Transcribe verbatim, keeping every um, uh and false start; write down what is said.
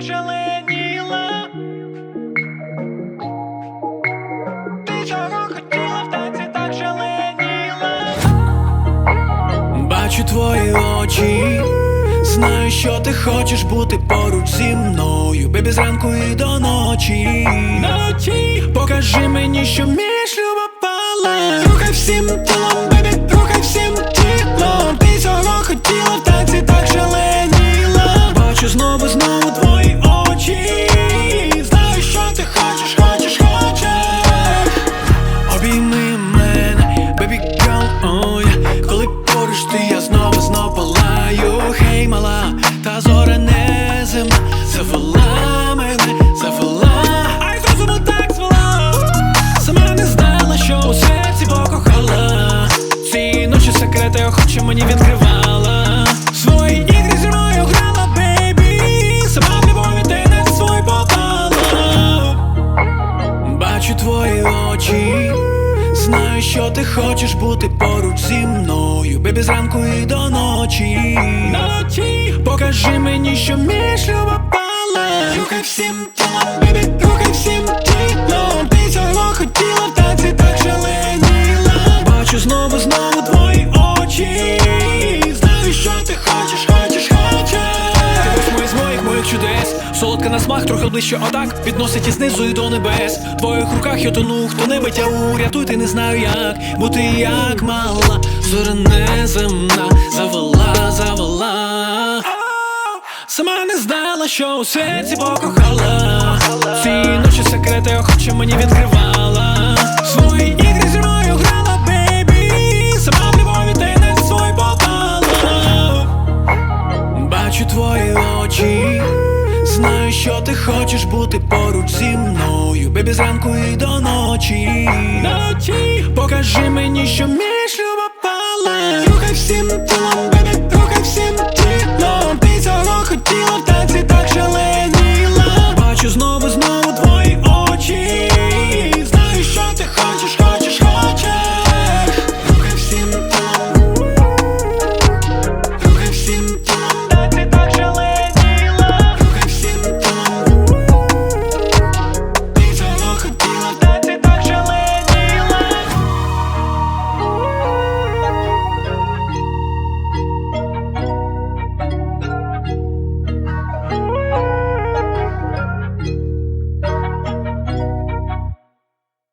шаленіла. Ти чого хотіла в танці, так шаленіла. Бачу твої очі, знаю, що ти хочеш бути поруч зі мною, бебі, зранку і до ночі. Ночі. Покажи мені, що вмієш, люба пале. Рухай всім тілом, бебі, рухай всім тілом. Ти цього хотіла в танці, так шаленіла. Бачу знову, знову твої очі, Знаю, що ти хочеш, хочеш, хочеш. обійми мене, бебі герл, ой. Коли поруч ти, я знову, знов палаю. Хей, мала, та зоря не земна завела мене, завела. Ай, з розуму так звела. Сама не знала, що у серці покохала. Ці ночі секрети охоче мені відкривала. Свої ігри зі мною грала, бейбі. Сама в любові ти не свой попала. Бачу твої очі, знаю, що ти хочеш бути поруч зі мною, бебі, зранку і до ночі. Ночі. Покажи мені, що вмієш, люба пале. Рухай всім тілом, бебі, рухай всім тілом. Ти цього хотіла в танці, так шаленіла. Бачу знову, знову твої очі, Знаю, що ти хочеш, хочеш, хочеш. ти восьмий з моїх моїх чудес. Солодка на смак, трохи ближче отак. Підносить і знизу і до небес. В твоїх руках я тону, хто не тягу, рятуйте, не знаю як. Бути як мала, зоря неземна завела, завела. Сама не знала, що у серці покохала. Ці ночі секрети охоче мені відкривала. Свої ігри зі мною грала, бейбі. Сама в любові ти не свой попала. Бачу твої очі, знаю, що ти хочеш бути поруч зі мною, бебі, зранку і до ночі. Ночі. Покажи мені, що вмієш,